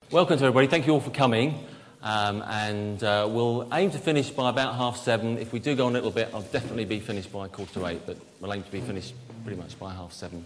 Welcome to everybody. Thank you all for coming. We'll aim to finish by about 7:30. If we do go on a little bit, I'll definitely be finished by 7:45, but we'll aim to be finished pretty much by 7:30.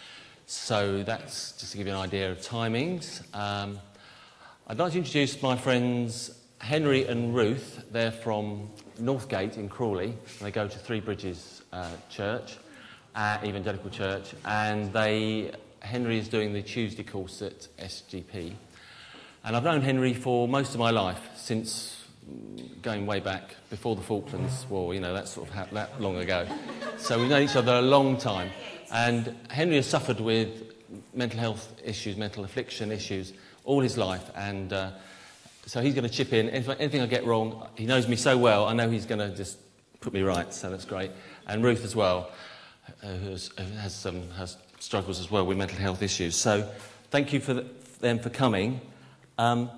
So that's just to give you an idea of timings. I'd like to introduce my friends Henry and Ruth. They're from Northgate in Crawley. They go to Three Bridges Church, Evangelical Church, and Henry is doing the Tuesday course at SGP. And I've known Henry for most of my life, since going way back before the Falklands War, that's sort of that long ago. So we've known each other a long time. And Henry has suffered with mental health issues, mental affliction issues, all his life. And so he's going to chip in. Anything I get wrong, he knows me so well, I know he's going to just put me right, so that's great. And Ruth as well, who has struggles as well with mental health issues. So thank you for them for coming. I'm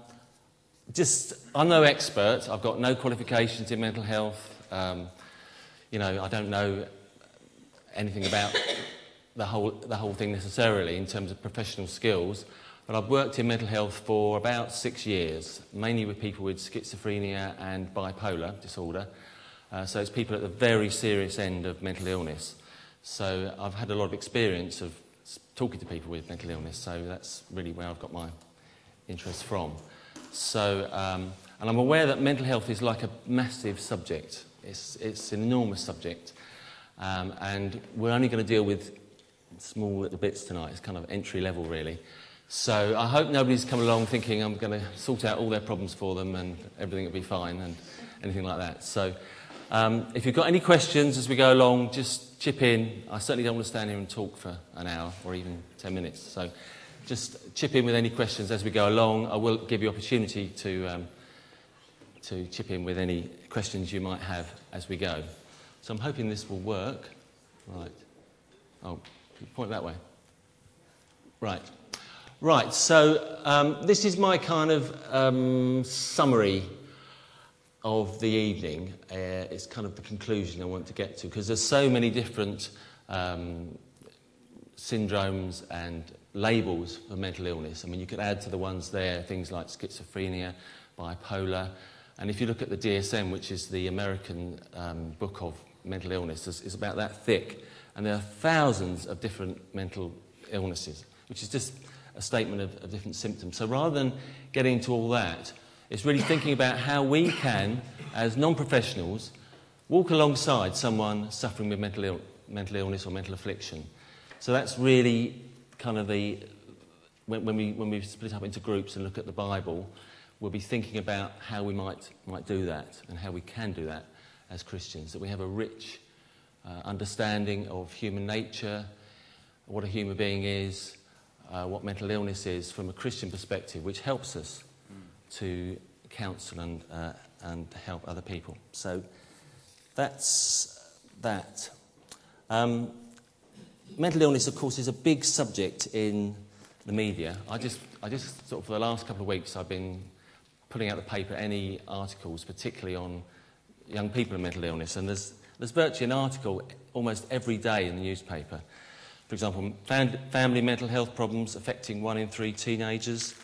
no expert. I've got no qualifications in mental health. I don't know anything about the whole thing necessarily in terms of professional skills. But I've worked in mental health for about 6 years, mainly with people with schizophrenia and bipolar disorder. So it's people at the very serious end of mental illness. So I've had a lot of experience of talking to people with mental illness. So that's really where I've got my interest from. So, and I'm aware that mental health is like a massive subject. It's an enormous subject. And we're only going to deal with small little bits tonight. It's kind of entry level, really. So I hope nobody's come along thinking I'm going to sort out all their problems for them and everything will be fine and anything like that. So if you've got any questions as we go along, just chip in. I certainly don't want to stand here and talk for an hour or even 10 minutes. So just chip in with any questions as we go along. I will give you opportunity to chip in with any questions you might have as we go. So I'm hoping this will work. Right. Oh, point that way. Right. So this is my kind of summary of the evening. It's kind of the conclusion I want to get to, because there's so many different syndromes and labels for mental illness. I mean, you could add to the ones there things like schizophrenia, bipolar, and if you look at the DSM, which is the American book of mental illness, it's about that thick, and there are thousands of different mental illnesses, which is just a statement of different symptoms. So rather than getting into all that, it's really thinking about how we can, as non-professionals, walk alongside someone suffering with mental illness or mental affliction. So that's really kind of when we split up into groups and look at the Bible, we'll be thinking about how we might do that and how we can do that as Christians, that we have a rich understanding of human nature, what a human being is, what mental illness is from a Christian perspective, which helps us to counsel and help other people. So that's that. Mental illness, of course, is a big subject in the media. I just sort of for the last couple of weeks, I've been putting out the paper any articles, particularly on young people with mental illness, and there's virtually an article almost every day in the newspaper. For example, family mental health problems affecting 1 in 3 teenagers.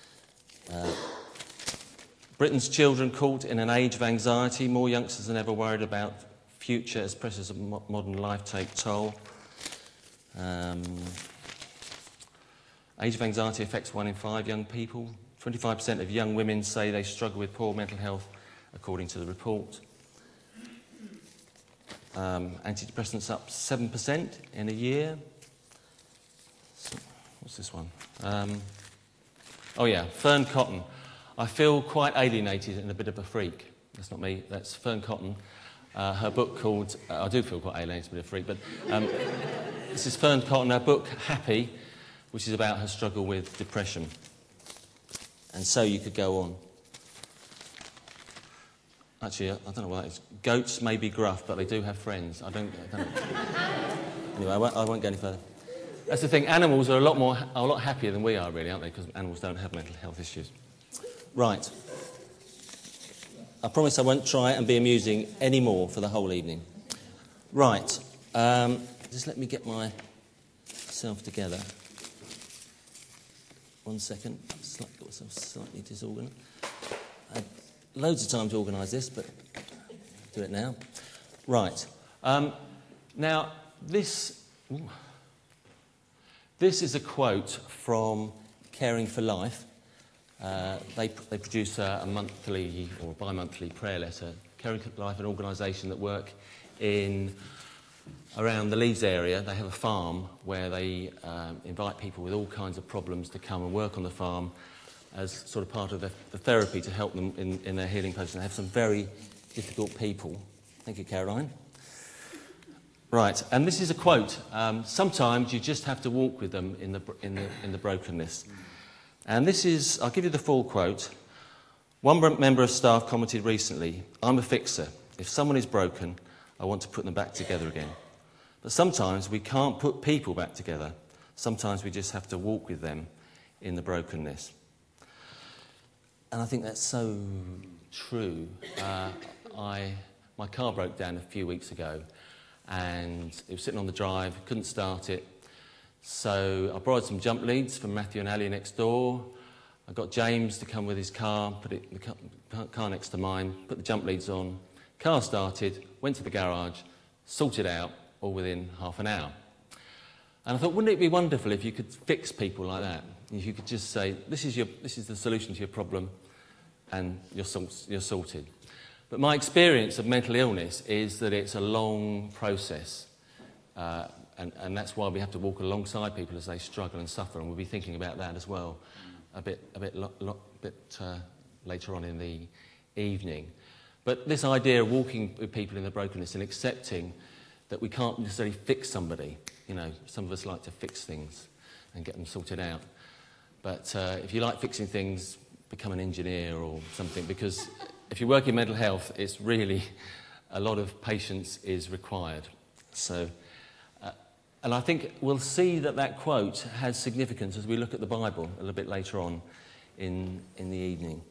Britain's children caught in an age of anxiety. More youngsters than ever worried about future as pressures of modern life take toll. Age of anxiety affects 1 in 5 young people. 25% of young women say they struggle with poor mental health, according to the report. Antidepressants up 7% in a year. So, what's this one? Fern Cotton. I feel quite alienated and a bit of a freak. That's not me, that's Fern Cotton. Her book called, I do feel quite alienated, a bit of a freak, but this is Fern Cotton, her book Happy, which is about her struggle with depression. And so you could go on. Actually, I don't know what that is. Goats may be gruff, but they do have friends. I don't know. Anyway, I won't go any further. That's the thing, animals are a lot happier than we are, really, aren't they? Because animals don't have mental health issues. Right. I promise I won't try and be amusing any more for the whole evening. Right. Just let me get myself together. 1 second. got myself slightly disorganised. I had loads of time to organise this, but do it now. Right. Now, this is a quote from Caring for Life. They produce a monthly or bi-monthly prayer letter. Caring for Life, an organisation that work around the Leeds area. They have a farm where they invite people with all kinds of problems to come and work on the farm as sort of part of the therapy to help them in their healing process. And they have some very difficult people. Thank you, Caroline. Right, and this is a quote. Sometimes you just have to walk with them in the brokenness. And this is, I'll give you the full quote. One member of staff commented recently, "I'm a fixer. If someone is broken, I want to put them back together again. But sometimes we can't put people back together. Sometimes we just have to walk with them in the brokenness." And I think that's so true. My car broke down a few weeks ago, and it was sitting on the drive, couldn't start it. So I borrowed some jump leads from Matthew and Ali next door. I got James to come with his car, put it in the car next to mine, put the jump leads on. Car started, went to the garage, sorted out, all within half an hour. And I thought, wouldn't it be wonderful if you could fix people like that? If you could just say, this is the solution to your problem, and you're sorted. But my experience of mental illness is that it's a long process. And that's why we have to walk alongside people as they struggle and suffer, and we'll be thinking about that as well a bit later on in the evening. But this idea of walking with people in the brokenness and accepting that we can't necessarily fix somebody. You know, some of us like to fix things and get them sorted out. But if you like fixing things, become an engineer or something, because if you work in mental health, it's really a lot of patience is required. So. And I think we'll see that quote has significance as we look at the Bible a little bit later on in the evening.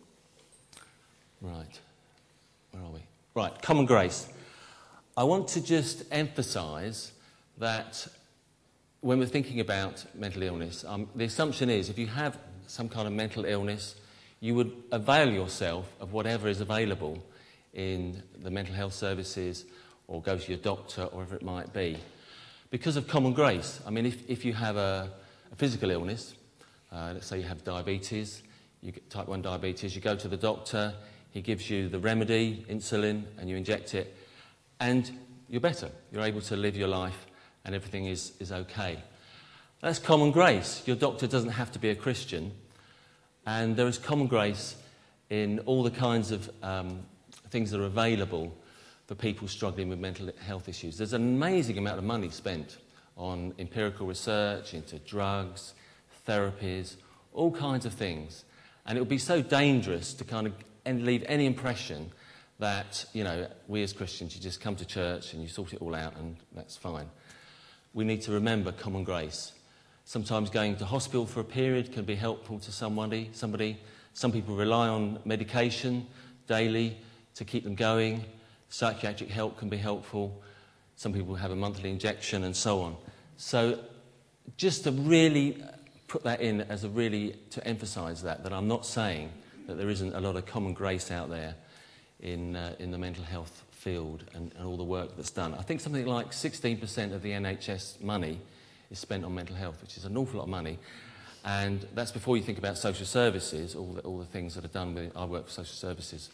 Right. Where are we? Right, common grace. I want to just emphasise that when we're thinking about mental illness, the assumption is if you have some kind of mental illness, you would avail yourself of whatever is available in the mental health services or go to your doctor or whatever it might be. Because of common grace. I mean, if you have a physical illness, let's say you have diabetes, you get type 1 diabetes, you go to the doctor, he gives you the remedy, insulin, and you inject it, and you're better. You're able to live your life, and everything is okay. That's common grace. Your doctor doesn't have to be a Christian, and there is common grace in all the kinds of things that are available for people struggling with mental health issues. There's an amazing amount of money spent on empirical research into drugs, therapies, all kinds of things. And it would be so dangerous to kind of leave any impression that, you know, we as Christians, you just come to church and you sort it all out and that's fine. We need to remember common grace. Sometimes going to hospital for a period can be helpful to somebody. Some people rely on medication daily to keep them going. Psychiatric help can be helpful. Some people have a monthly injection and so on. So just to really put that in as to emphasise that I'm not saying that there isn't a lot of common grace out there in the mental health field and all the work that's done. I think something like 16% of the NHS money is spent on mental health, which is an awful lot of money. And that's before you think about social services, all the things that are done with. I work for social services.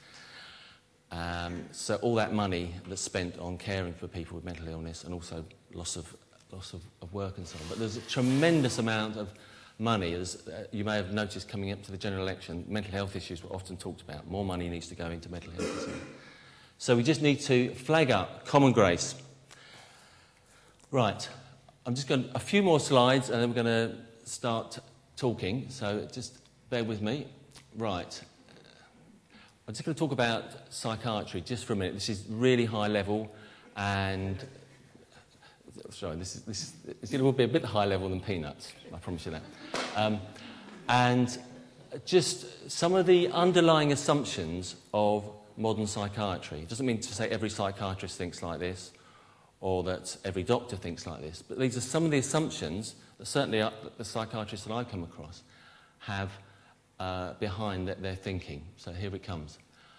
So all that money that's spent on caring for people with mental illness and also loss of work and so on. But there's a tremendous amount of money, as you may have noticed coming up to the general election, mental health issues were often talked about. More money needs to go into mental health. So we just need to flag up common grace. Right, I'm just going a few more slides and then we're going to start talking, so just bear with me. Right. I'm just going to talk about psychiatry just for a minute. This is really high level, and sorry, it's going to be a bit high level than peanuts. I promise you that. And just some of the underlying assumptions of modern psychiatry. It doesn't mean to say every psychiatrist thinks like this, or that every doctor thinks like this, but these are some of the assumptions that certainly the psychiatrists that I've come across have behind their thinking. So here it comes.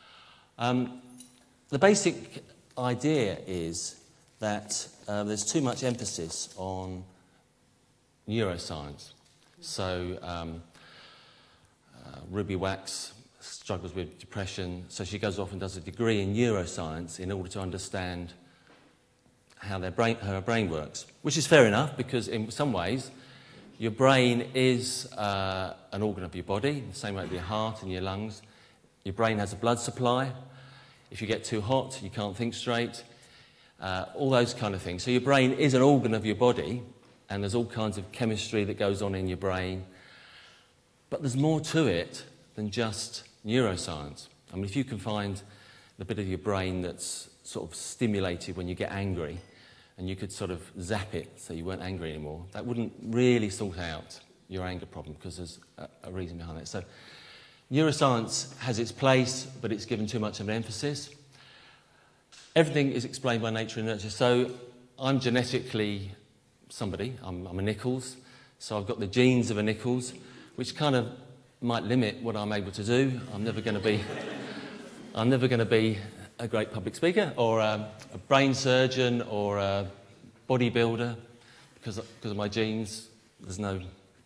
The basic idea is that there's too much emphasis on neuroscience. So Ruby Wax struggles with depression, so she goes off and does a degree in neuroscience in order to understand how her brain works, which is fair enough, because in some ways your brain is an organ of your body, the same way with your heart and your lungs. Your brain has a blood supply. If you get too hot, you can't think straight, all those kind of things. So your brain is an organ of your body, and there's all kinds of chemistry that goes on in your brain. But there's more to it than just neuroscience. I mean, if you can find the bit of your brain that's sort of stimulated when you get angry, and you could sort of zap it so you weren't angry anymore, that wouldn't really sort out your anger problem, because there's a reason behind it. So neuroscience has its place, but it's given too much of an emphasis. Everything is explained by nature and nurture. So I'm genetically somebody. I'm a Nichols, so I've got the genes of a Nichols, which kind of might limit what I'm able to do. I'm never going to be a great public speaker or a brain surgeon or a bodybuilder because of my genes. There's no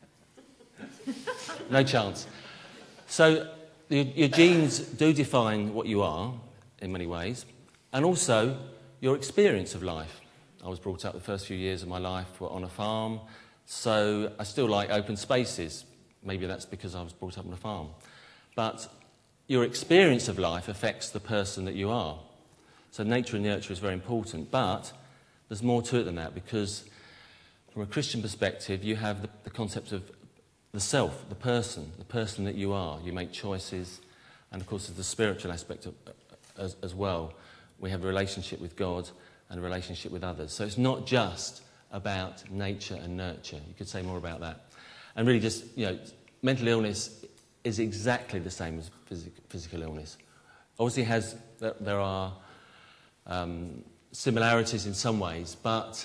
chance. So your genes do define what you are in many ways, and also your experience of life. I was brought up the first few years of my life were on a farm, so I still like open spaces. Maybe that's because I was brought up on a farm. But your experience of life affects the person that you are. So nature and nurture is very important, but there's more to it than that, because from a Christian perspective, you have the concept of the self, the person that you are. You make choices, and of course there's the spiritual aspect as well. We have a relationship with God and a relationship with others. So it's not just about nature and nurture. You could say more about that. And really just, mental illness is exactly the same as physical illness. Obviously there are similarities in some ways, but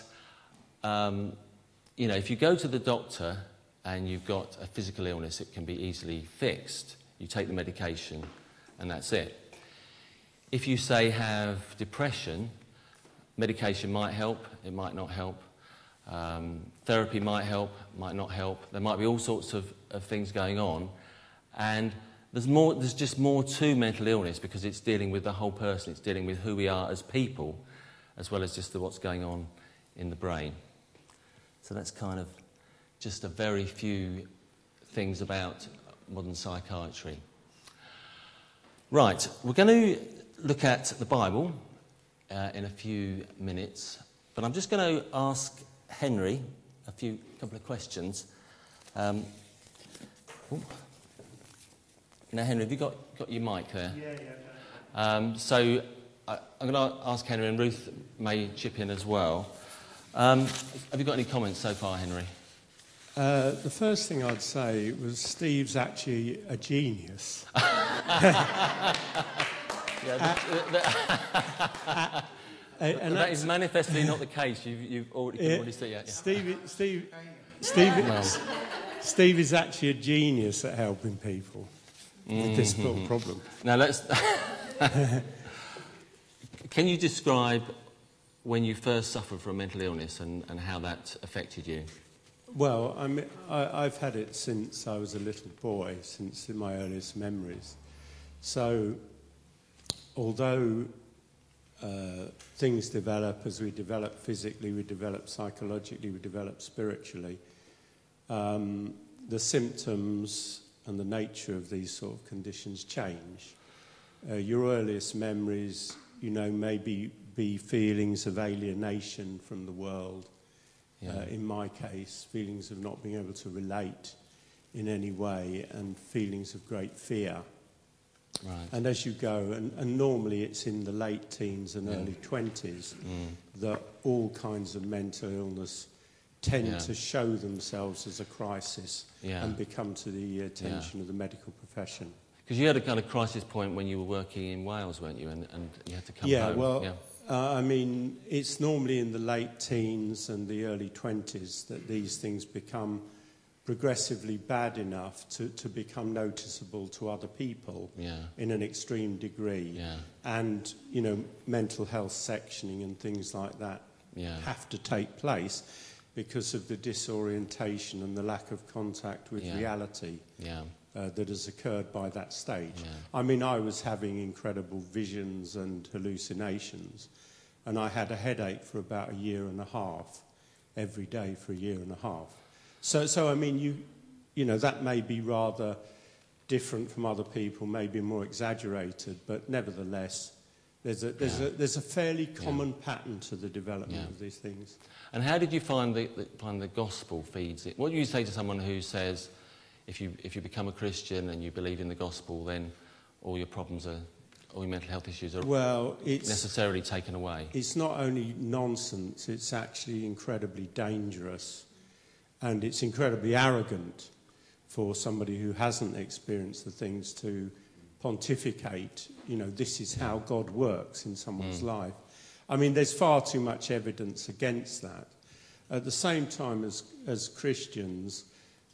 if you go to the doctor and you've got a physical illness, it can be easily fixed. You take the medication and that's it. If you, say, have depression, medication might help, it might not help. Therapy might help, might not help. There might be all sorts of things going on. And there's just more to mental illness, because it's dealing with the whole person. It's dealing with who we are as people, as well as just what's going on in the brain. So that's kind of just a very few things about modern psychiatry. Right, we're going to look at the Bible in a few minutes, but I'm just going to ask Henry a couple of questions. Now, Henry, have you got your mic there? Yeah. So I'm going to ask Henry, and Ruth may chip in as well. Have you got any comments so far, Henry? The first thing I'd say was Steve's actually a genius. And that is manifestly not the case. You can already see it. Yeah. Steve is actually a genius at helping people with this sort of problem. Now let's. Can you describe when you first suffered from mental illness and how that affected you? Well, I've had it since I was a little boy, since my earliest memories. So, although things develop as we develop physically, we develop psychologically, we develop spiritually, the symptoms and the nature of these sort of conditions change. Your earliest memories, maybe be feelings of alienation from the world. In my case, feelings of not being able to relate in any way, and feelings of great fear. Right. And as you go, and normally it's in the late teens and early 20s that all kinds of mental illness tend to show themselves as a crisis and become to the attention of the medical profession. Because you had a kind of crisis point when you were working in Wales, weren't you? And you had to come home. It's normally in the late teens and the early 20s that these things become progressively bad enough to become noticeable to other people in an extreme degree. And, mental health sectioning and things like that have to take place because of the disorientation and the lack of contact with reality that has occurred by that stage. I mean, I was having incredible visions and hallucinations, and I had a headache for about a year and a half, every day for a year and a half. So I mean, that may be rather different from other people, maybe more exaggerated, but nevertheless, there's a fairly common pattern to the development of these things. And how did you find the gospel feeds it? What do you say to someone who says, if you become a Christian and you believe in the gospel, then all your problems all your mental health issues are necessarily taken away? It's not only nonsense; it's actually incredibly dangerous. And it's incredibly arrogant for somebody who hasn't experienced the things to pontificate, this is how God works in someone's life. I mean, there's far too much evidence against that. At the same time, as Christians,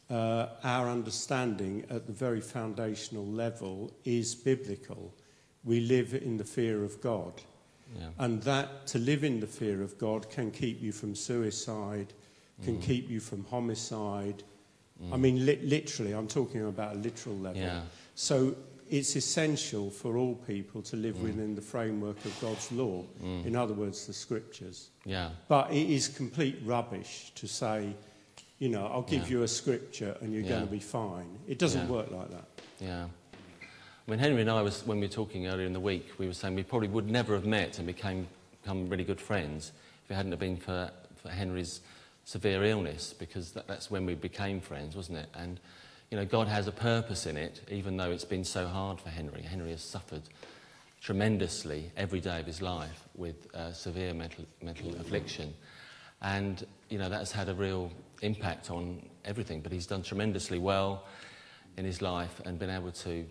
our understanding at the very foundational level is biblical. We live in the fear of God. And that, to live in the fear of God, can keep you from suicide, can keep you from homicide. I mean, literally, I'm talking about a literal level. So it's essential for all people to live within the framework of God's law, in other words, the scriptures. But it is complete rubbish to say, I'll give you a scripture and you're going to be fine. It doesn't work like that. I mean, Henry and I, when we were talking earlier in the week, we were saying we probably would never have met and become really good friends if it hadn't have been for Henry's severe illness, because that's when we became friends, wasn't it? And, God has a purpose in it, even though it's been so hard for Henry. Henry has suffered tremendously every day of his life with severe mental affliction. And, that has had a real impact on everything. But he's done tremendously well in his life and been able to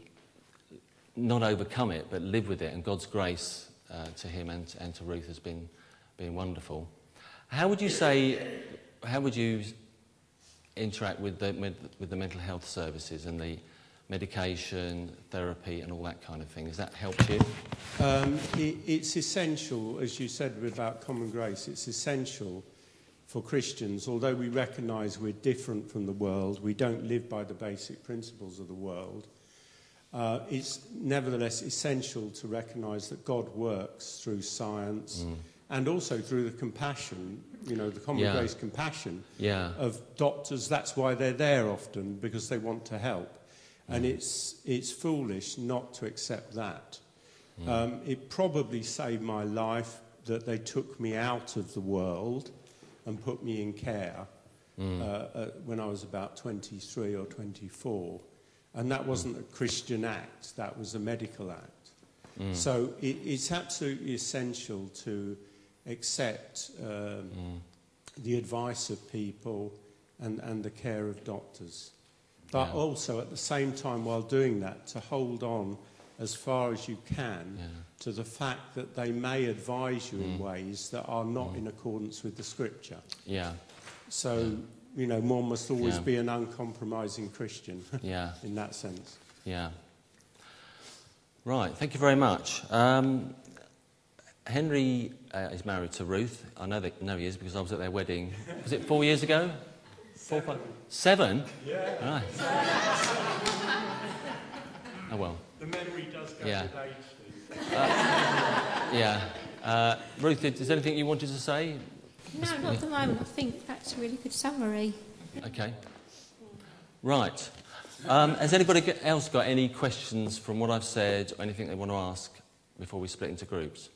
not overcome it, but live with it. And God's grace to him and to Ruth has been wonderful. How would you interact with the mental health services and the medication, therapy and all that kind of thing? Has that helped you? It's essential, as you said about common grace, it's essential for Christians. Although we recognise we're different from the world, we don't live by the basic principles of the world, it's nevertheless essential to recognise that God works through science and also through the compassion, the common grace compassion of doctors. That's why they're there often, because they want to help. And it's foolish not to accept that. It probably saved my life that they took me out of the world and put me in care when I was about 23 or 24. And that wasn't a Christian act, that was a medical act. So it's absolutely essential to accept the advice of people and the care of doctors. But also at the same time, while doing that, to hold on as far as you can to the fact that they may advise you in ways that are not in accordance with the scripture. So, one must always be an uncompromising Christian in that sense. Right, thank you very much. Henry is married to Ruth. I know he is because I was at their wedding. Was it 4 years ago? 4, 5, 7? Yeah. Right. Oh, well. The memory does go with age. Ruth, is there anything you wanted to say? No, not at the moment. I think that's a really good summary. Okay. Right. Has anybody else got any questions from what I've said or anything they want to ask before we split into groups?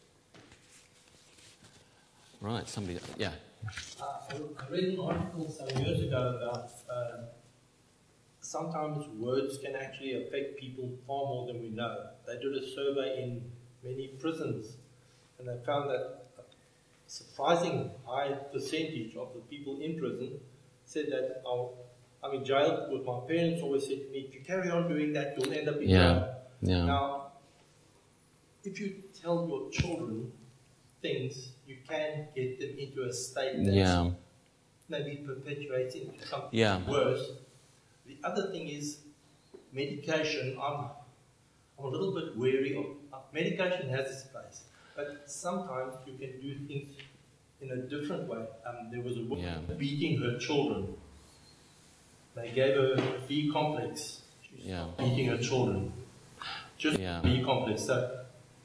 Right, somebody... Yeah. I read an article some years ago about sometimes words can actually affect people far more than we know. They did a survey in many prisons and they found that a surprising high percentage of the people in prison said that I'm in jail because my parents always said to me, if you carry on doing that, you'll end up in jail. Now, if you tell your children things, you can get them into a state that maybe perpetuating something worse. The other thing is medication. I'm a little bit wary of medication has its place, but sometimes you can do things in a different way. There was a woman beating her children. They gave her B complex. She stopped beating her children. Just B complex. So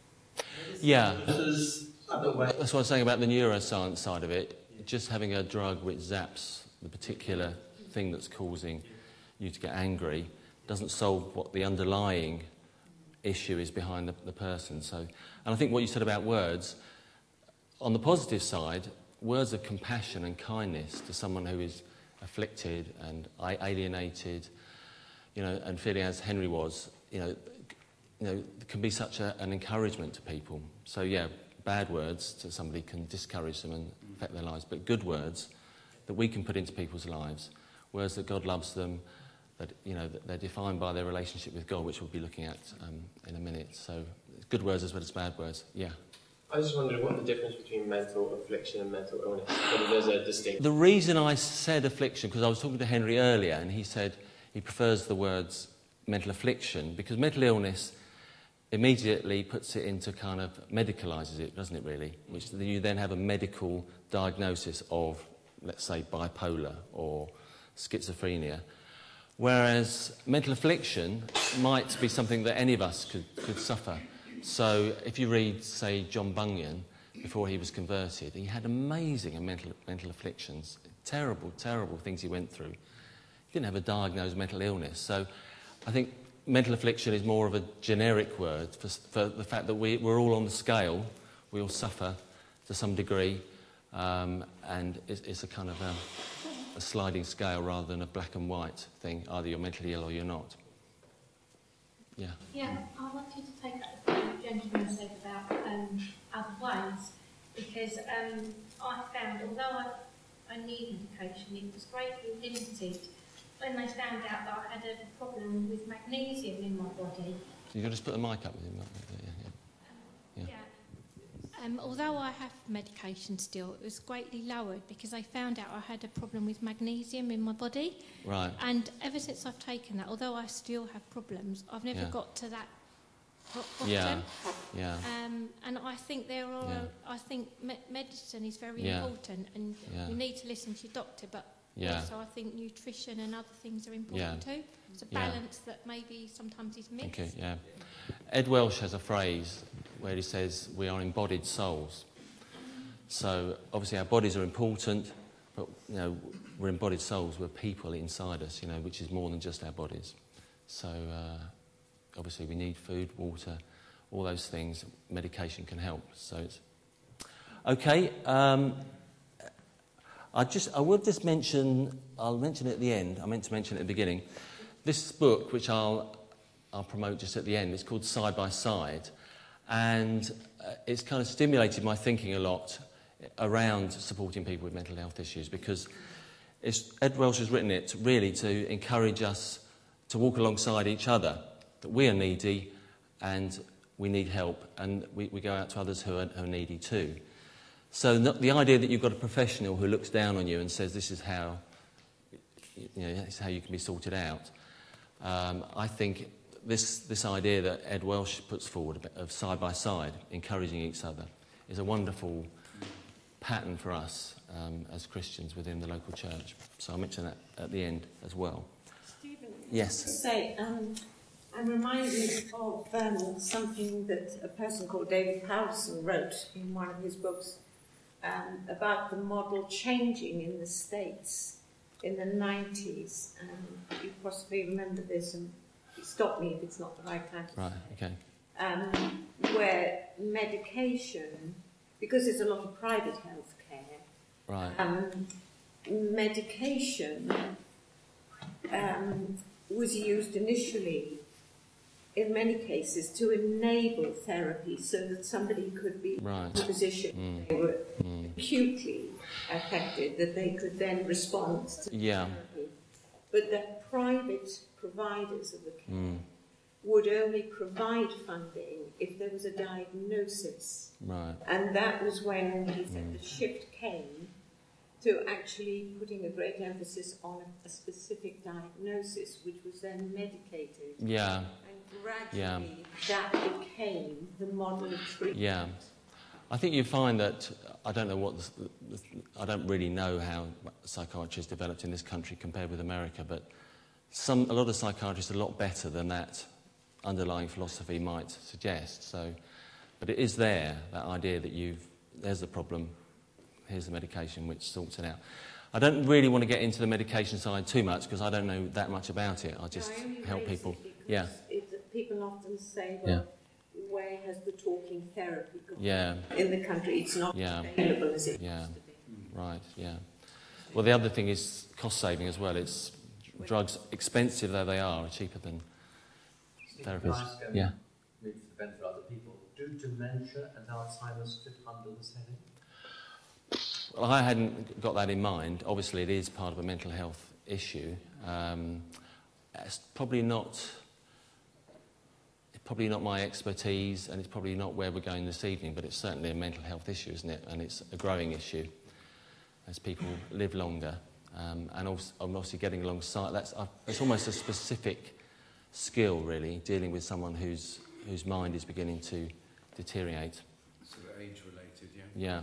other way. That's what I was saying about the neuroscience side of it. Just having a drug which zaps the particular thing that's causing you to get angry doesn't solve what the underlying issue is behind the person. So, and I think what you said about words, on the positive side, words of compassion and kindness to someone who is afflicted and alienated, and feeling as Henry was, can be such an encouragement to people. So bad words to somebody can discourage them and affect their lives, but good words that we can put into people's lives, words that God loves them, that that they're defined by their relationship with God, which we'll be looking at in a minute. So good words as well as bad words. Yeah. I was just wondering what the difference between mental affliction and mental illness, whether there's a distinction. The reason I said affliction, because I was talking to Henry earlier, and he said he prefers the words mental affliction, because mental illness immediately puts it into kind of medicalises it, doesn't it really? Which you then have a medical diagnosis of, let's say, bipolar or schizophrenia. Whereas mental affliction might be something that any of us could suffer. So if you read, say, John Bunyan, before he was converted, he had amazing mental afflictions, terrible, terrible things he went through. He didn't have a diagnosed mental illness. So I think mental affliction is more of a generic word for the fact that we're all on the scale, we all suffer to some degree, and it's a kind of a sliding scale rather than a black and white thing. Either you're mentally ill or you're not. Yeah. Yeah, I wanted to take up the point the gentleman said about other ways, because I found, although I need medication, it was greatly limited when they found out that I had a problem with magnesium in my body. You can just put the mic up with him. Although I have medication still, it was greatly lowered because I found out I had a problem with magnesium in my body. Right. And ever since I've taken that, although I still have problems, I've never got to that bottom. Yeah. And I think I think medicine is very important, and you need to listen to your doctor, but also I think nutrition and other things are important too. It's a balance that maybe sometimes is missed. Okay, yeah. Ed Welsh has a phrase where he says, we are embodied souls. So obviously our bodies are important, but we're embodied souls, we're people inside us, which is more than just our bodies. So obviously we need food, water, all those things. Medication can help. So it's okay. I will just mention. I'll mention it at the end. I meant to mention it at the beginning. This book, which I'll promote just at the end, it's called Side by Side, and it's kind of stimulated my thinking a lot around supporting people with mental health issues, because Ed Welsh has written it really to encourage us to walk alongside each other, that we are needy and we need help, and we go out to others who are needy too. So the idea that you've got a professional who looks down on you and says this is how, this is how you can be sorted out, I think this idea that Ed Welsh puts forward of side by side, encouraging each other, is a wonderful pattern for us as Christians within the local church. So I'll mention that at the end as well. Stephen, yes. I'm reminded of something that a person called David Powlison wrote in one of his books about the model changing in the States in the 90s. You possibly remember this, and stop me if it's not the right time. Right, okay. Where medication, because there's a lot of private health care, right. Medication was used initially in many cases to enable therapy so that somebody could be in a position they were acutely affected, that they could then respond to therapy. But that private providers of the care would only provide funding if there was a diagnosis. Right. And that was when he said the shift came to actually putting a great emphasis on a specific diagnosis, which was then medicated. Yeah. And gradually that became the model of treatment. Yeah. I think you find that, I don't know what, I don't really know how psychiatry has developed in this country compared with America, but a lot of psychiatrists are a lot better than that underlying philosophy might suggest. So, but it is there, that idea that there's the problem, here's the medication which sorts it out. I don't really want to get into the medication side too much because I don't know that much about it. I just help people. Yeah. People often say, well, where has the talking therapy gone? Yeah. In the country, it's not available as it used to be. Right, yeah. Well, the other thing is cost saving as well. It's drugs, expensive though they are cheaper than therapies. Yeah. Maybe for the benefit of other people. Do dementia and Alzheimer's fit under the heading? Well, I hadn't got that in mind. Obviously, it is part of a mental health issue. It's probably not my expertise, and it's probably not where we're going this evening, but it's certainly a mental health issue, isn't it? And it's a growing issue as people live longer. And obviously getting alongside, it's almost a specific skill, really, dealing with someone whose mind is beginning to deteriorate. Sort of age-related, yeah? Yeah.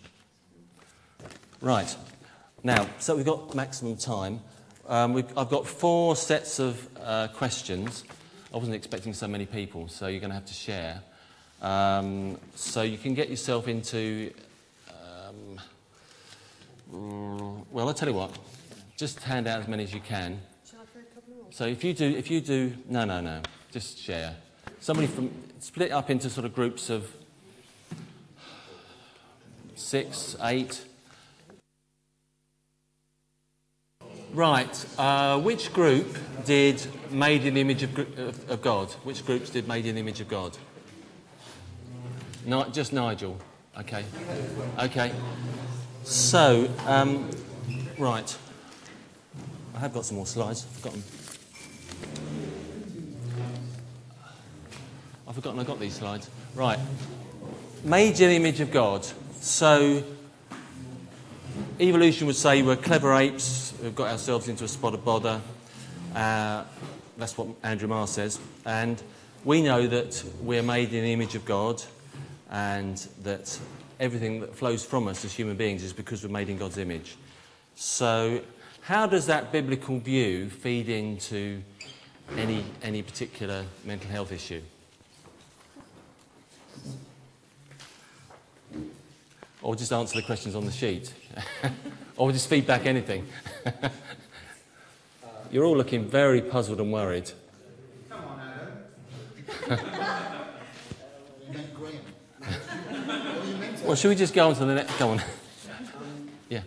Right. Now, so we've got maximum time. I've got 4 sets of questions. I wasn't expecting so many people, so you're going to have to share. So you can get yourself into... well, I'll tell you what. Just hand out as many as you can. Shall I throw a couple more? So if you do... No. Just share. Split up into sort of groups of 6, 8... Right, which group did Made in the Image of God? Which groups did Made in the Image of God? Just Nigel. Okay. So, right. I have got some more slides. I've forgotten I got these slides. Right. Made in the Image of God. So, evolution would say we're clever apes. We've got ourselves into a spot of bother. That's what Andrew Marr says. And we know that we're made in the image of God, and that everything that flows from us as human beings is because we're made in God's image. So how does that biblical view feed into any particular mental health issue? Or just answer the questions on the sheet. Or just feedback anything. You're all looking very puzzled and worried. Come on, Adam. Well, should we just go on to the next? Go on. Yeah.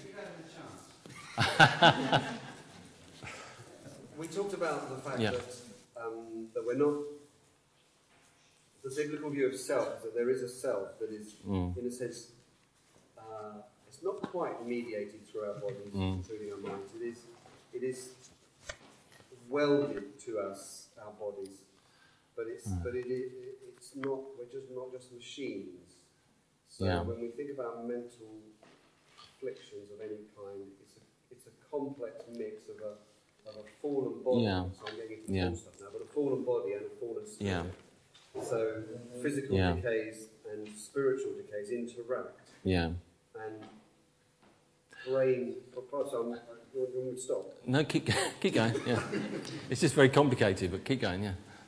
We talked about the fact that we're not... The biblical view of self, that there is a self that is, in a sense... it's not quite mediated through our bodies, including our minds. It is welded to us, our bodies, but it's not. We're not just machines. So when we think about mental afflictions of any kind, it's a complex mix of a fallen body. So I'm getting into full stuff now, but a fallen body and a fallen spirit. So physical decays and spiritual decays interact. And brain... So you want me to stop? No, keep going, It's just very complicated, but keep going, No,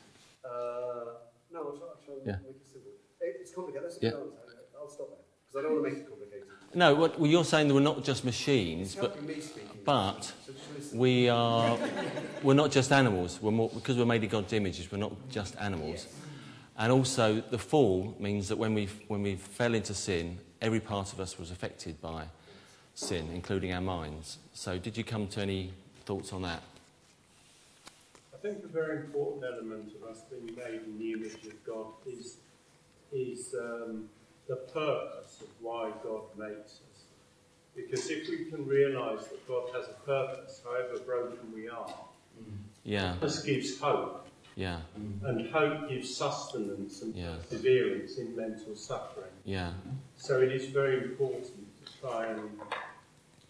I'll try and make it simple. It's complicated, that's the answer. I'll stop there, because I don't want to make it complicated. No, well, you're saying that we're not just machines, but we're not just animals. Because we're made in God's images, we're not just animals. And also, the fall means that when we fell into sin, every part of us was affected by sin, including our minds. So did you come to any thoughts on that? I think a very important element of us being made in the image of God is the purpose of why God makes us. Because if we can realise that God has a purpose, however broken we are, this gives hope. And hope gives sustenance and perseverance in mental suffering. So it is very important to try and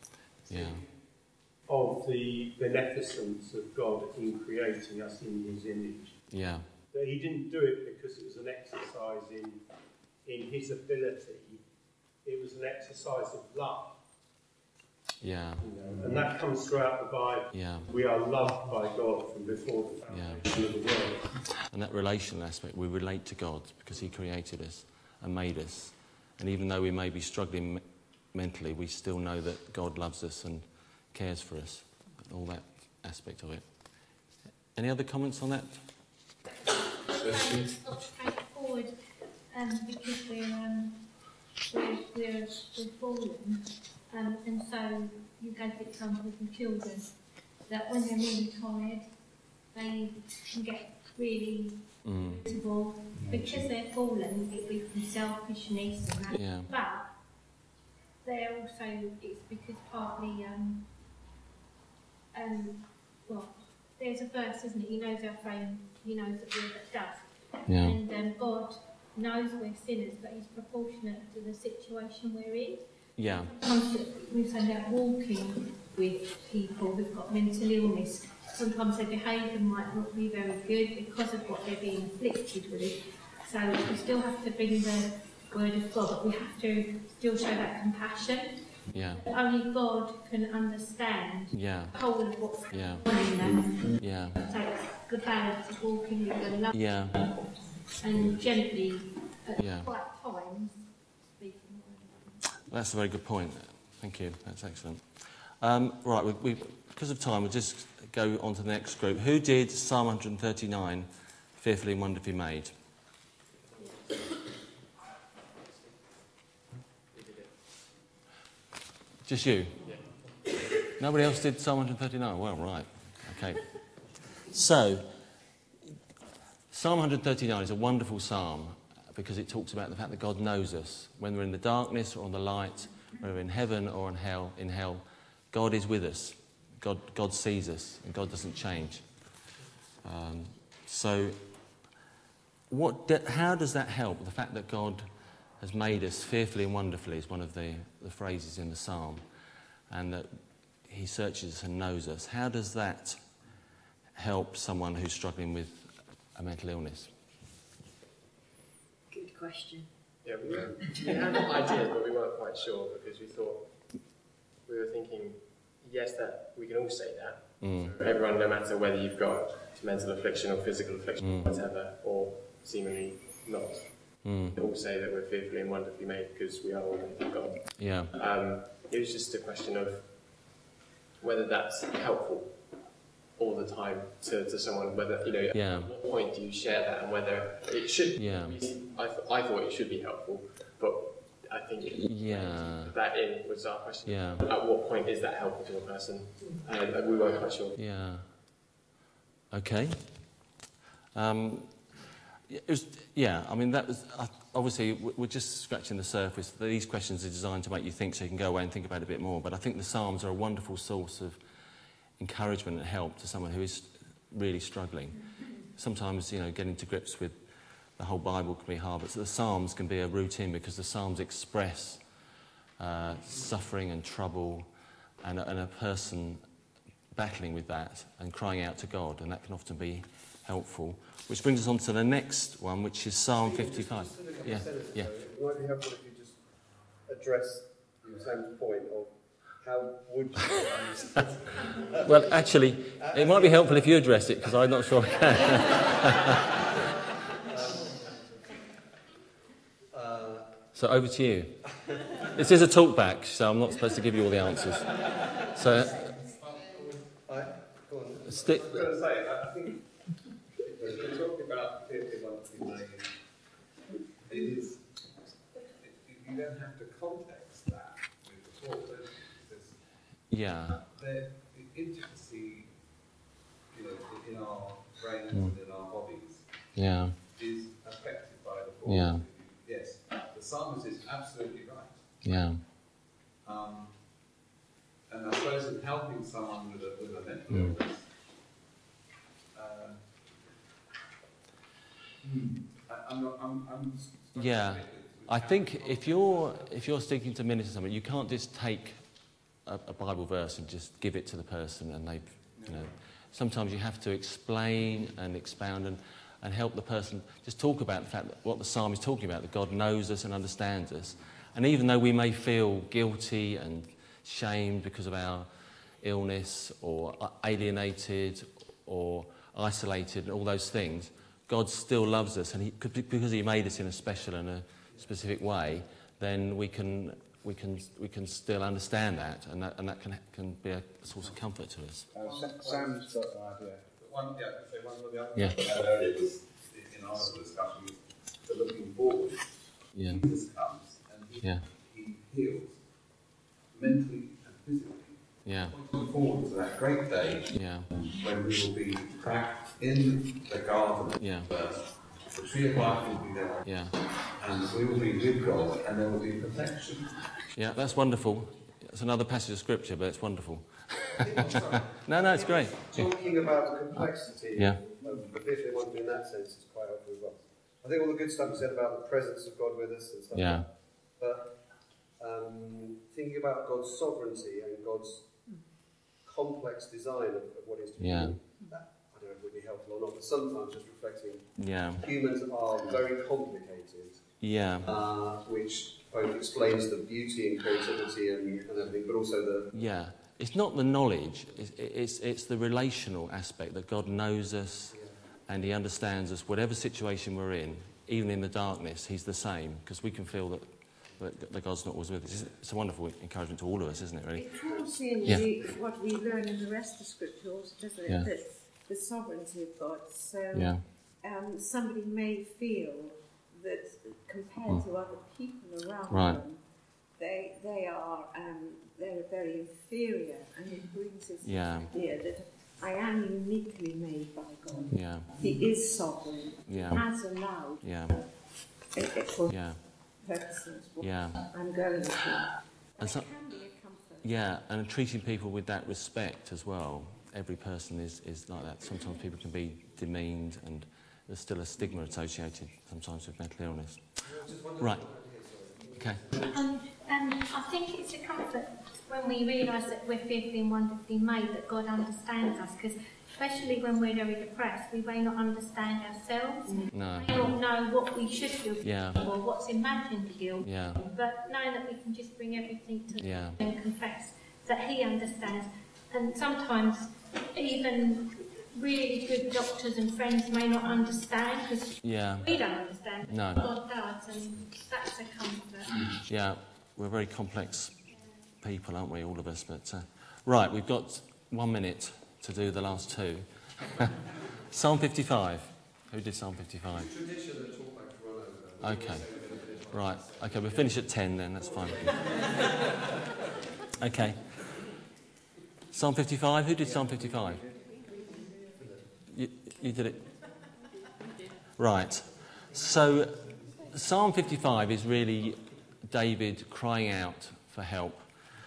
of the beneficence of God in creating us in his image. Yeah. That he didn't do it because it was an exercise in his ability. It was an exercise of love. Yeah. And that comes throughout the Bible. Yeah. We are loved by God from before the foundation of the world. And that relational aspect, we relate to God because he created us and made us. And even though we may be struggling mentally, we still know that God loves us and cares for us. All that aspect of it. Any other comments on that? It's not straightforward because we're fallen. And so you gave the example of the children, that when they're really tired, they can get really irritable. Because they're fallen, it'll be from selfishness and that. Yeah. But they're also, it's because partly, well, there's a verse, isn't it? He knows our frame, he knows that we're at dust. Yeah. And God knows we're sinners, but he's proportionate to the situation we're in. Yeah. We say that walking with people who've got mental illness, sometimes their behaviour might not be very good because of what they're being afflicted with. So we still have to bring the word of God, but we have to still show that compassion. Yeah. Only God can understand the whole of what's going on in them. Yeah. So it's the balance of walking with the love and gently at the right times speaking. That's a very good point. Thank you. That's excellent. Right, we because of time, we'll just go on to the next group. Who did Psalm 139, fearfully and wonderfully made? Just you? Yeah. Nobody else did Psalm 139? Well, right. Okay. So, Psalm 139 is a wonderful psalm because it talks about the fact that God knows us. When we're in the darkness or on the light, whether we're in heaven or in hell, God is with us. God sees us, and God doesn't change. So, how does that help? The fact that God has made us fearfully and wonderfully is one of the phrases in the psalm, and that he searches us and knows us. How does that help someone who's struggling with a mental illness? Good question. Yeah, we had ideas, but we weren't quite sure because we were thinking, yes, that we can all say that. So everyone, no matter whether you've got mental affliction or physical affliction, or whatever, or seemingly not, we all say that we're fearfully and wonderfully made because we are all in God. Yeah. It was just a question of whether that's helpful all the time to someone, whether, at what point do you share that, and whether it should be. I thought it should be helpful, but I think that in was our question. Yeah. At what point is that helpful to a person? And we weren't quite sure. Yeah. Okay. That was obviously we're just scratching the surface. These questions are designed to make you think, so you can go away and think about it a bit more. But I think the Psalms are a wonderful source of encouragement and help to someone who is really struggling. Sometimes, getting to grips with the whole Bible can be hard, but the Psalms can be a routine because the Psalms express suffering and trouble and a person battling with that and crying out to God, and that can often be helpful. Which brings us on to the next one, which is Psalm 55. Yeah. It might be helpful if you just address the same point of how would you understand. Well, actually, it might be helpful if you address it, because I'm not sure I can. So over to you. This is a talk back, so I'm not supposed to give you all the answers. So, stick. I was going to say, I think when we're talking about fearfully wonderfully made, it is, you don't have to context that with the thought, the intimacy, in our brains and in our bodies, is affected by the thought. Yeah. Yes, the psalmist is absolutely right. Yeah. And I suppose in helping someone with a mental illness, I think if you're speaking to minister someone, you can't just take a Bible verse and just give it to the person, and they, sometimes you have to explain and expound and help the person just talk about the fact that what the psalm is talking about, that God knows us and understands us. And even though we may feel guilty and shamed because of our illness or alienated or isolated and all those things, God still loves us, and because He made us in a special and a specific way, then we can still understand that, and that can be a source of comfort to us. Sam's got an idea. One of the other things I heard it was in our discussion was the looking forward. Yeah. Jesus comes and he heals mentally and physically. Yeah. Looking forward to that great day when we will be back in the garden. Yeah. The tree of life will be there. Yeah. And we will be with God, and there will be protection. Yeah, that's wonderful. It's another passage of scripture, but it's wonderful. No, it's great. Talking about the complexity of the fifth one in that sense is quite helpful as well. I think all the good stuff you said about the presence of God with us and stuff like that. But thinking about God's sovereignty and God's complex design of what is to be done, that, I don't know if it would be helpful or not, but sometimes just reflecting humans are very complicated, which both explains the beauty and creativity and everything, but also the... It's not the knowledge, it's the relational aspect, that God knows us and He understands us, whatever situation we're in, even in the darkness, He's the same, because we can feel that God's not always with us. It's a wonderful encouragement to all of us, isn't it, really? It draws in what we learn in the rest of Scripture also, doesn't it? That the sovereignty of God. So somebody may feel that compared to other people around them, they are they're very inferior, and it brings us this idea that I am uniquely made by God. Yeah. He is sovereign. Yeah. He has allowed it for purposes. I'm going to. And so, it can be a comfort. Yeah, and treating people with that respect as well. Every person is like that. Sometimes people can be demeaned, and there's still a stigma associated sometimes with mental illness. Right. Okay. I think it's a comfort when we realise that we're fearfully and wonderfully made, that God understands us, because especially when we're very depressed, we may not understand ourselves. No. We may not know what we should feel or what's imagined guilt. Yeah. But knowing that we can just bring everything to Him and confess that He understands. And sometimes even really good doctors and friends may not understand, because we don't understand, but God does, and that's a comfort. Yeah, we're very complex people, aren't we, all of us? But right, we've got 1 minute to do the last two. Psalm 55. Who did Psalm 55? Okay. Right. Okay, we'll finish at 10 then, that's fine. Okay. Psalm 55. Who did Psalm 55? You did it? Right. So, Psalm 55 is really David crying out for help.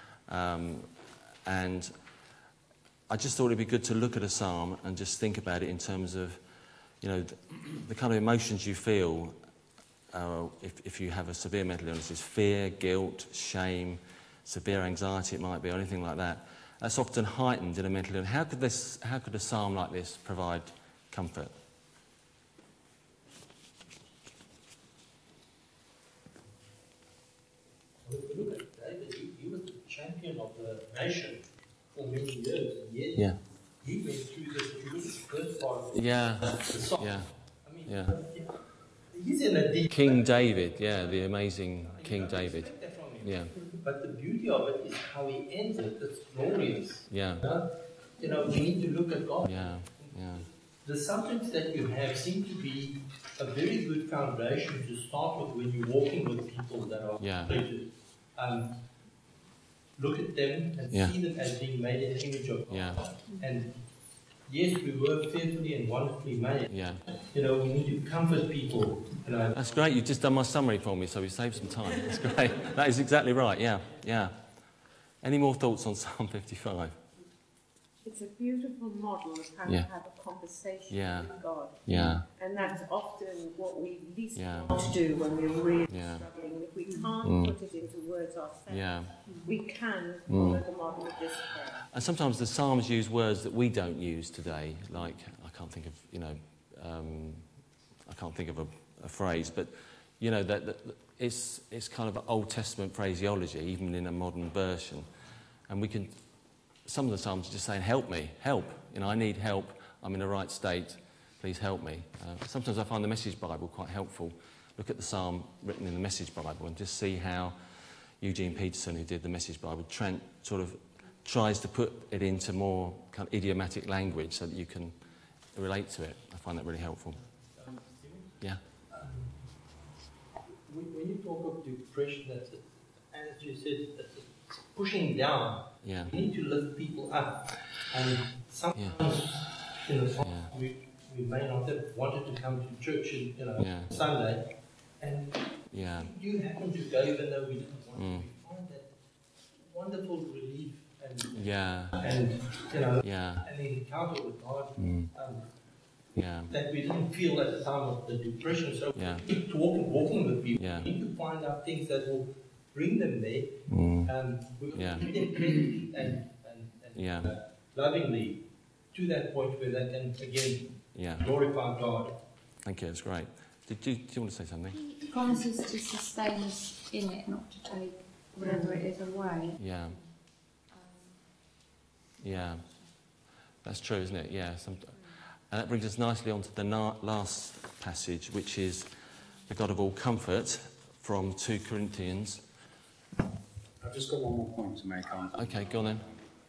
And I just thought it'd be good to look at a psalm and just think about it in terms of, the kind of emotions you feel if you have a severe mental illness. Is fear, guilt, shame, severe anxiety it might be, or anything like that. That's often heightened in a mental illness. How could a psalm like this provide comfort? Well, if you look at David, he was the champion of the nation for many years, and yet he went through this. If you look at the first part of the song, I mean, he's in a deep King David, the amazing King David. Yeah. But the beauty of it is how he ends it. It's glorious. Yeah. We need to look at God. Yeah. The subjects that you have seem to be a very good foundation to start with when you're walking with people that are related. Look at them and see them as being made in the image of God. And yes, we were fearfully and wonderfully made. Yeah. We need to comfort people. That's great. You've just done my summary for me, so we saved some time. That's great. That is exactly right. Yeah. Any more thoughts on Psalm 55? It's a beautiful model of how to have a conversation with God. Yeah. And that's often what we least want to do when we're really struggling. If we can't put it into words ourselves, we can follow the model of this prayer. And sometimes the Psalms use words that we don't use today, like, I can't think of, a phrase, but, that it's kind of Old Testament phraseology, even in a modern version. And we can... Some of the Psalms are just saying, help me, help. I need help. I'm in the right state. Please help me. Sometimes I find the Message Bible quite helpful. Look at the Psalm written in the Message Bible and just see how Eugene Peterson, who did the Message Bible, sort of tries to put it into more kind of idiomatic language so that you can relate to it. I find that really helpful. Yeah. When you talk of depression, that's as you said, that's pushing down. Yeah. You need to lift people up. And sometimes, we may not have wanted to come to church, Sunday, and you happen to go even though we didn't want to. We find that wonderful relief and an encounter with God that we didn't feel at the time of the depression. So keep walking with people. We need to find out things that will bring them there. We're going to bring them gently and lovingly to that point where they can again glorify God. Thank you. That's great. Do you want to say something? He promises to sustain us in it, not to take whatever it is away. Yeah. That's true, isn't it? Yeah. And that brings us nicely on to the last passage, which is the God of all comfort from 2 Corinthians. I've just got one more point to make on. Okay, go on then.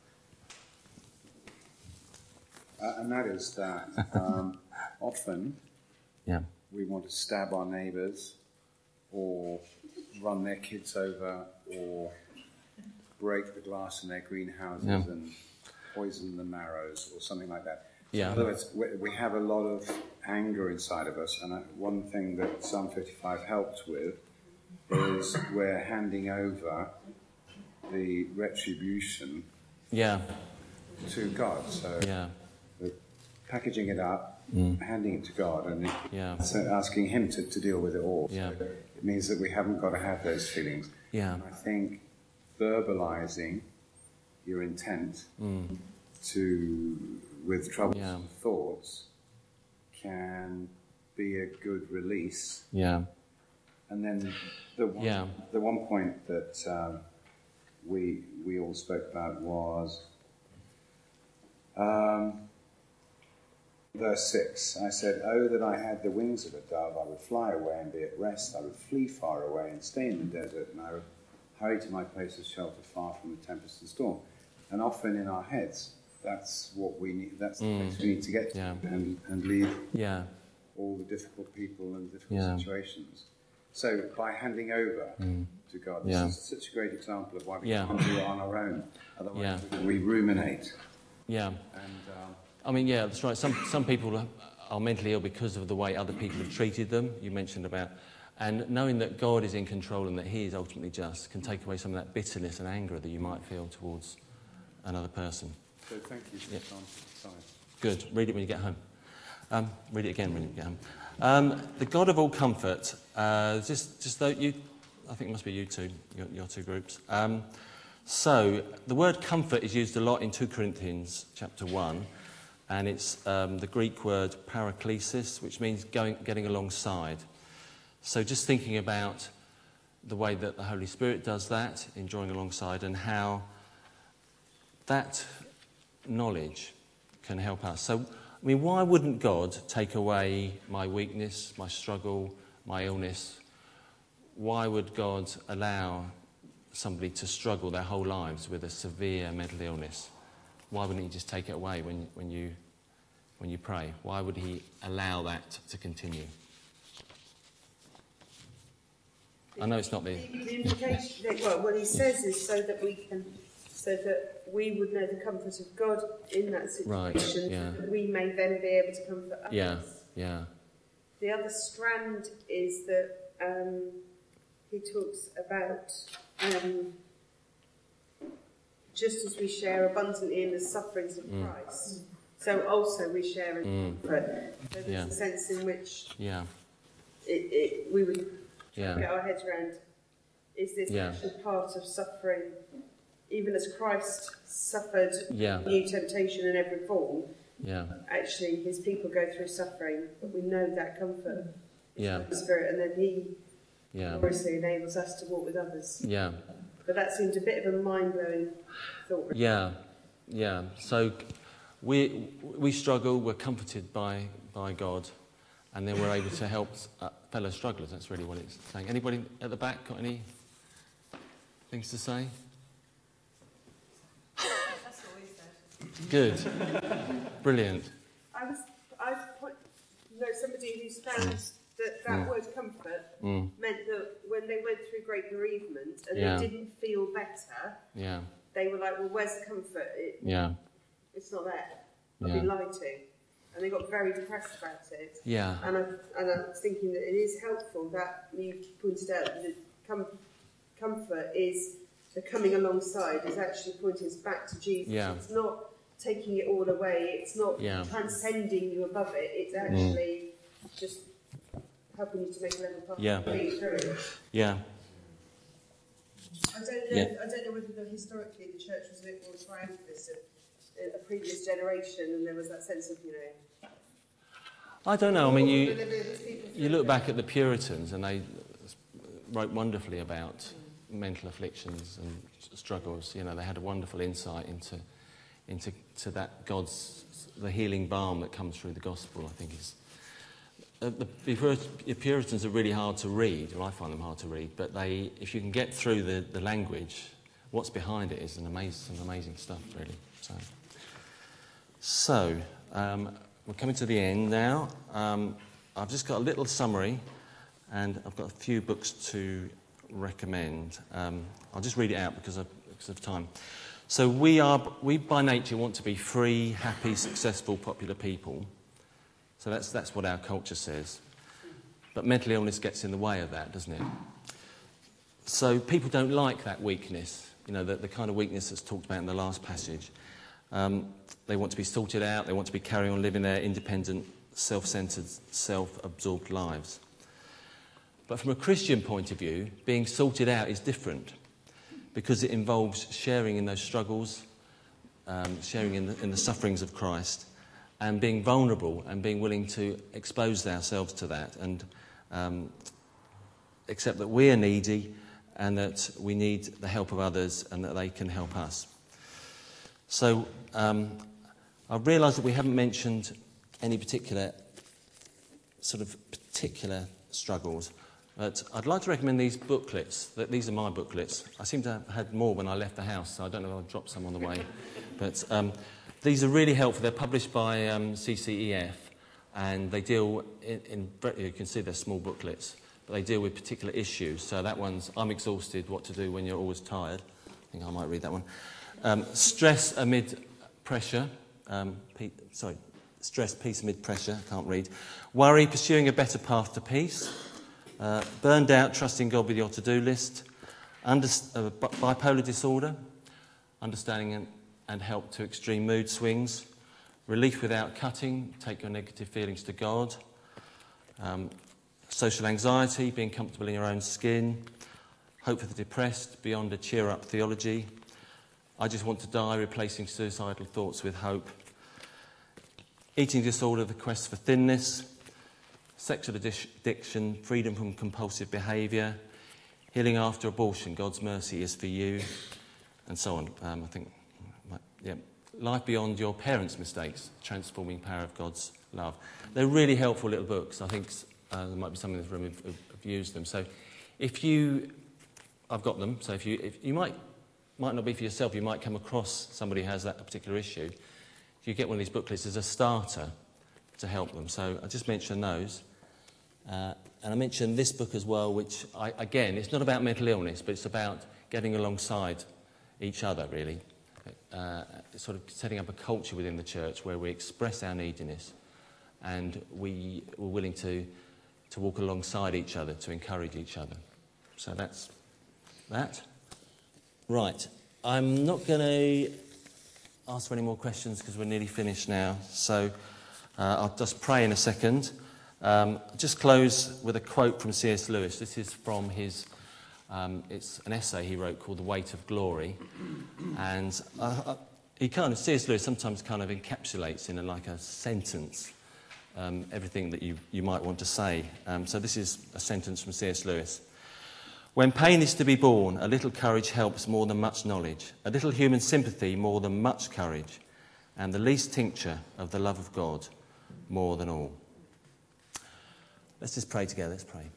And that is that often we want to stab our neighbours or run their kids over or break the glass in their greenhouses and poison the marrows or something like that. So in other words, we have a lot of anger inside of us, and one thing that Psalm 55 helped with is we're handing over the retribution to God. So we're packaging it up, handing it to God, and asking Him to deal with it all. So it means that we haven't got to have those feelings. And I think verbalizing your intent with troublesome thoughts can be a good release. And then the one point that we all spoke about was verse 6. I said, "Oh, that I had the wings of a dove, I would fly away and be at rest. I would flee far away and stay in the desert, and I would hurry to my place of shelter far from the tempest and storm." And often in our heads, that's what we need. That's the place we need to get to and leave all the difficult people and difficult situations. So by handing over to God, this is such a great example of why we can't do it on our own. Otherwise, we ruminate. And I mean, that's right. Some people are mentally ill because of the way other people have treated them. You mentioned about, and knowing that God is in control and that He is ultimately just can take away some of that bitterness and anger that you might feel towards another person. So thank you for the time. Good. Read it when you get home. Read it again when you get home. The God of all comfort. Just though you, I think it must be you two, your two groups. So the word comfort is used a lot in 2 Corinthians chapter 1, and it's the Greek word paraklesis, which means getting alongside. So just thinking about the way that the Holy Spirit does that in drawing alongside, and how that knowledge can help us. So, I mean, why wouldn't God take away my weakness, my struggle, my illness? Why would God allow somebody to struggle their whole lives with a severe mental illness? Why wouldn't He just take it away when you pray? Why would He allow that to continue? I know it's not the implication. What He says is so that we would know the comfort of God in that situation, so that we may then be able to comfort others. The other strand is that He talks about just as we share abundantly in the sufferings of Christ, so also we share in comfort. So there's a sense in which we would get our heads around, is this actually part of suffering? Even as Christ suffered new temptation in every form, actually his people go through suffering, but we know that comfort is the Holy Spirit, and then he obviously enables us to walk with others. But that seemed a bit of a mind-blowing thought. Really. So we struggle, we're comforted by God, and then we're able to help fellow strugglers. That's really what it's saying. Anybody at the back got any things to say? That's what we said. Good. Brilliant. I know somebody who's found that word comfort meant that when they went through great bereavement and they didn't feel better, they were like, well, where's the comfort? It's not there. I've been lied to. And they got very depressed about it. And I was thinking that it is helpful that you pointed out that comfort is the coming alongside, is actually pointing us back to Jesus. It's not taking it all away. It's not transcending you above it. It's actually just helping you to make a level path through it. I don't know whether historically the church was a bit more triumphalist in a previous generation, and there was that sense of, I don't know. I mean, you look back at the Puritans, and they wrote wonderfully about mental afflictions and struggles. They had a wonderful insight into that the healing balm that comes through the gospel. I think is the Puritans are really hard to read, or I find them hard to read. But if you can get through the language, what's behind it is some amazing stuff, really. So we're coming to the end now. I've just got a little summary, and I've got a few books to recommend. I'll just read it out because of time. So we by nature want to be free, happy, successful, popular people. So that's what our culture says. But mental illness gets in the way of that, doesn't it? So people don't like that weakness, the kind of weakness that's talked about in the last passage. They want to be sorted out. They want to be carrying on living their independent, self-centred, self-absorbed lives. But from a Christian point of view, being sorted out is different because it involves sharing in those struggles, sharing in the sufferings of Christ, and being vulnerable and being willing to expose ourselves to that and accept that we are needy and that we need the help of others and that they can help us. So I've realised that we haven't mentioned any particular struggles, but I'd like to recommend these booklets. These are my booklets. I seem to have had more when I left the house, so I don't know if I dropped some on the way. But these are really helpful. They're published by CCEF, and they deal you can see they're small booklets, but they deal with particular issues. So that one's I'm Exhausted, What to Do When You're Always Tired. I think I might read that one. Stress Amid Pressure. Stress, Peace Amid Pressure. I can't read. Worry, Pursuing a Better Path to Peace. Burned Out, Trusting God with Your To-Do List. Bipolar Disorder. Understanding and Help to Extreme Mood Swings. Relief Without Cutting, Take Your Negative Feelings to God. Social Anxiety, Being Comfortable in Your Own Skin. Hope for the Depressed, Beyond a Cheer-Up Theology. I Just Want to Die, Replacing Suicidal Thoughts with Hope. Eating Disorder, The Quest for Thinness. Sexual Addiction, Freedom from Compulsive Behaviour. Healing After Abortion, God's Mercy is for You. And so on. Life Beyond Your Parents' Mistakes, Transforming Power of God's Love. They're really helpful little books. I think there might be some in this room who've used them. So I've got them. So if you might not be for yourself, you might come across somebody who has that particular issue. If you get one of these booklets as a starter to help them. So I just mentioned those. And I mentioned this book as well, which, again, it's not about mental illness, but it's about getting alongside each other, really. Sort of setting up a culture within the church where we express our neediness and we were willing to walk alongside each other, to encourage each other. So that's that. Right. I'm not going to ask for any more questions because we're nearly finished now. So I'll just pray in a second. Just close with a quote from C.S. Lewis. This is from his, it's an essay he wrote called The Weight of Glory. And C.S. Lewis sometimes kind of encapsulates in like a sentence everything that you might want to say. So this is a sentence from C.S. Lewis. When pain is to be borne, a little courage helps more than much knowledge, a little human sympathy more than much courage, and the least tincture of the love of God more than all. Let's just pray together. Let's pray.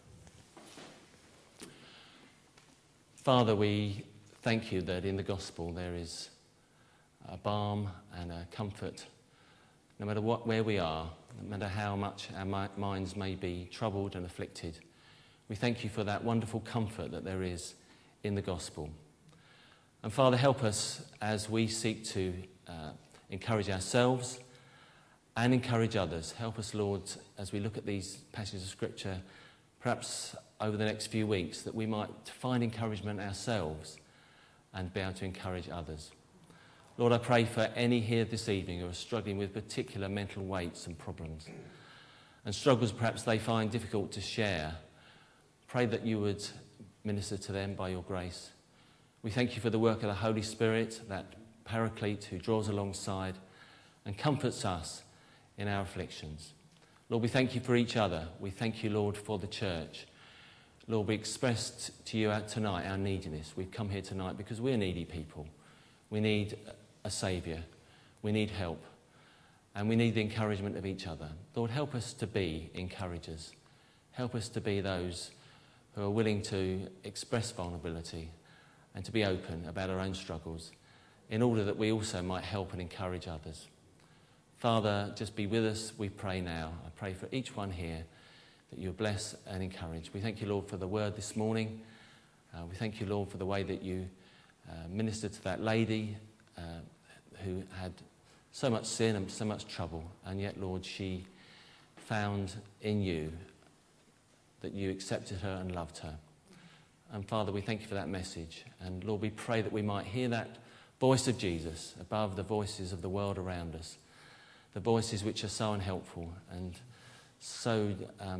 Father, we thank you that in the gospel there is a balm and a comfort, no matter where we are, no matter how much our minds may be troubled and afflicted. We thank you for that wonderful comfort that there is in the gospel. And Father, help us as we seek to encourage ourselves and encourage others. Help us, Lord, as we look at these passages of Scripture, perhaps over the next few weeks, that we might find encouragement ourselves and be able to encourage others. Lord, I pray for any here this evening who are struggling with particular mental weights and problems, and struggles perhaps they find difficult to share. Pray that you would minister to them by your grace. We thank you for the work of the Holy Spirit, that paraclete who draws alongside and comforts us in our afflictions. Lord, we thank you for each other. We thank you, Lord, for the church. Lord, we expressed to you tonight our neediness. We've come here tonight because we're needy people. We need a saviour. We need help. And we need the encouragement of each other. Lord, help us to be encouragers. Help us to be those who are willing to express vulnerability and to be open about our own struggles in order that we also might help and encourage others. Father, just be with us, we pray now. I pray for each one here that you bless and encourage. We thank you, Lord, for the word this morning. We thank you, Lord, for the way that you ministered to that lady who had so much sin and so much trouble, and yet, Lord, she found in you that you accepted her and loved her. And Father, we thank you for that message. And Lord, we pray that we might hear that voice of Jesus above the voices of the world around us, the voices which are so unhelpful and so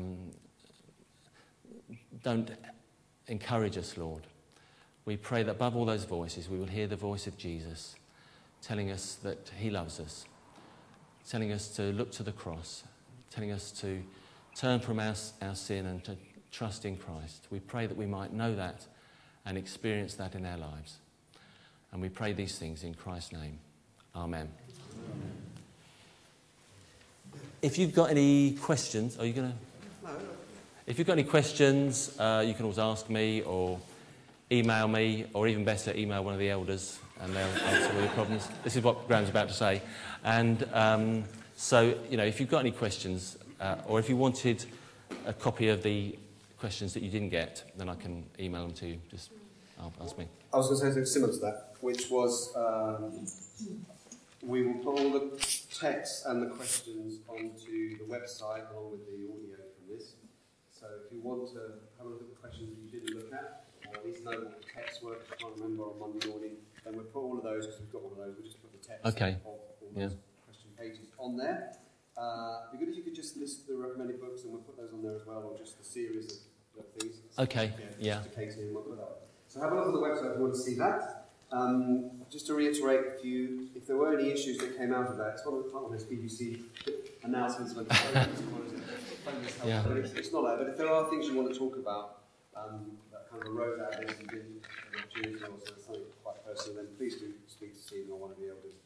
don't encourage us, Lord. We pray that above all those voices we will hear the voice of Jesus telling us that he loves us, telling us to look to the cross, telling us to turn from our sin and to trust in Christ. We pray that we might know that and experience that in our lives. And we pray these things in Christ's name. Amen. If you've got any questions, are you going to? No. If you've got any questions, you can always ask me or email me, or even better, email one of the elders and they'll answer all your problems. This is what Graham's about to say. And so, if you've got any questions, or if you wanted a copy of the questions that you didn't get, then I can email them to you. Just ask me. I was going to say something similar to that, which was we will put all the text and the questions onto the website along with the audio from this. So if you want to have a look at the questions that you didn't look at, or at least know what the texts were, if you can't remember on Monday morning, then we'll put all of those, because we've got one of those, we'll just put the text of all those question pages on there. It'd be good if you could just list the recommended books, and we'll put those on there as well, or just the series of things. Okay, yeah. Just a case in, we'll put that. So have a look at the website if you want to see that. Just to reiterate, if there were any issues that came out of that, it's one of those BBC announcements when yeah. It's not that, but if there are things you want to talk about that kind of arose out of this and didn't opportunity or something quite personal, then please do speak to Stephen or one of the elders.